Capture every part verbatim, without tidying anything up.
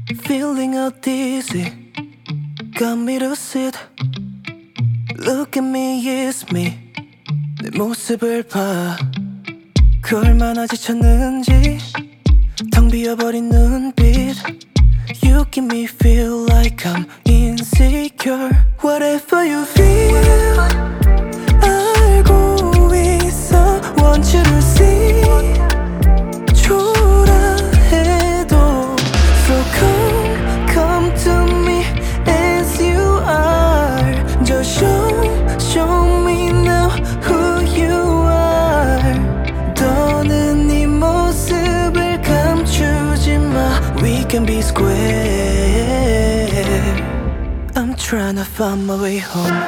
Feeling out dizzy, got me to sit. Look at me, it's me. 내 모습을 봐. 그 얼마나 지쳤는지 텅 비어버린 눈빛. You give me feel like I'm insecure. Whatever you feel 알고 있어. Want you to see. 초라해도 So come, come to me as you are. Just show, show me now who you are. 더는 네 모습을 감추지 마. We can be square. I'm trying to find my way home.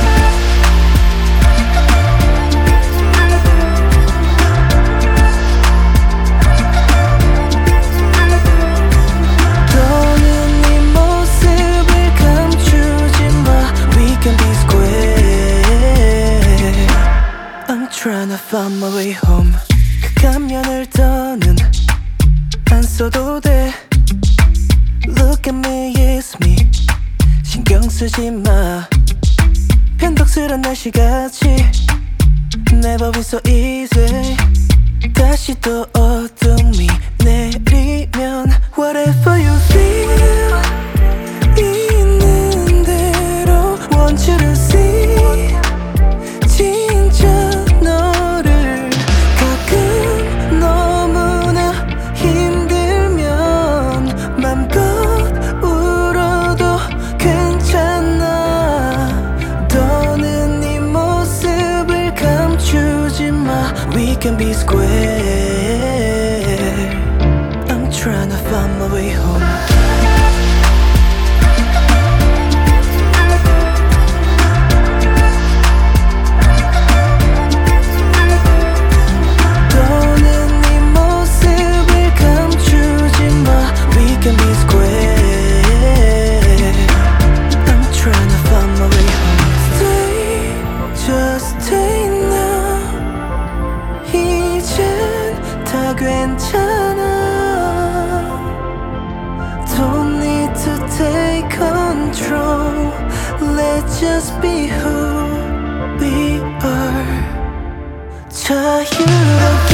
Trying to find my way home. 그 가면을 더는 안 써도 돼. Look at me, it's me. 신경 쓰지 마. 변덕스런 날씨같이 Never been so easy. 다시 또 어둠이 내리면 Whatever you feel 있는 대로 Want you to see. We can be square. I'm trying to find my way home. 더는 네 모습을 감추지 마. We can be square. I'm trying to find my way home. Stay, just stay now. 이젠 다 괜찮아. Don't need to take control. Let's just be who we are. 자유롭게